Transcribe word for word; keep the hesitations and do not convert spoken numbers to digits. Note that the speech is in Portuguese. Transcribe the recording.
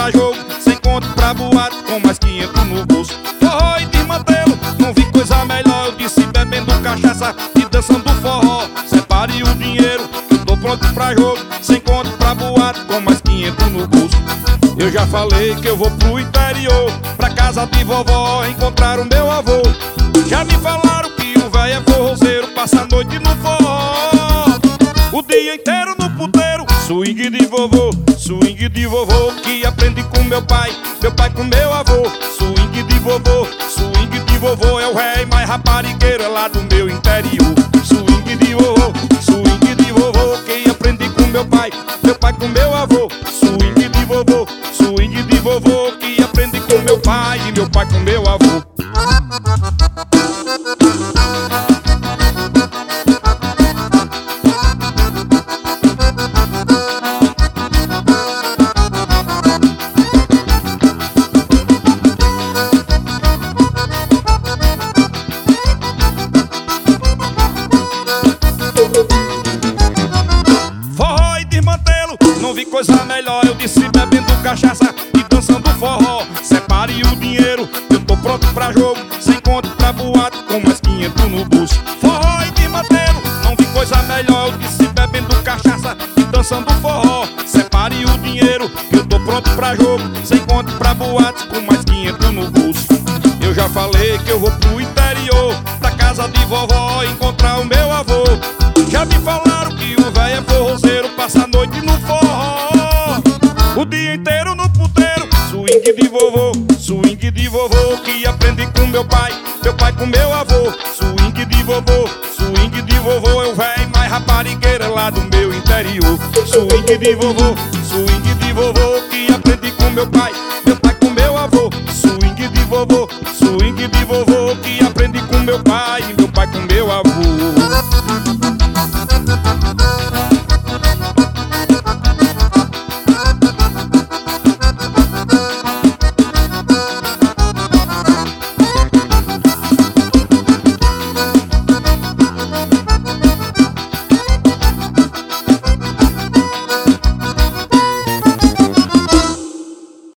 pra jogo, sem conto pra boate, com mais quinhentos no bolso. Forró e desmantelo, não vi coisa melhor. Eu disse bebendo cachaça e dançando forró. Separe o dinheiro, que eu tô pronto pra jogo, sem conto pra boate, com mais quinhentos no bolso. Eu já falei que eu vou pro interior, pra casa de vovó, encontrar o meu avô. Já me falaram que o véio é forrozeiro, passa a noite no forró, o dia inteiro no puteiro. Swing de vovô, swing de vovô, que aprendi com meu pai, meu pai com meu avô. Swing de vovô, swing de vovô, é o rei mais raparigueiro lá do meu interior. Swing de vovô, swing de vovô, que aprendi com meu pai, meu pai com meu avô. Swing de vovô, swing de vovô, que aprendi com meu pai e meu pai com meu avô. Forró e desmantelo, não vi coisa melhor. Eu disse bebendo cachaça e dançando forró. Separe o dinheiro, eu tô pronto pra jogo, sem conto pra boate, com mais quinhentos no bolso. Forró e desmantelo, não vi coisa melhor. Eu disse bebendo cachaça e dançando forró. Separe o dinheiro, eu tô pronto pra jogo, sem conto pra boate, com mais quinhentos no bolso. Eu já falei que eu vou pro interior, pra casa de vovó, encontrar o meu avô. Já me falaram que o véio é forrozeiro, passa a noite no forró, o dia inteiro no puteiro. Swing de vovô, swing de vovô, que aprendi com meu pai, meu pai com meu avô. Swing de vovô, swing de vovô, é o véio mais raparigueiro lá do meu interior. Swing de vovô, swing de vovô, que aprendi com meu pai, meu pai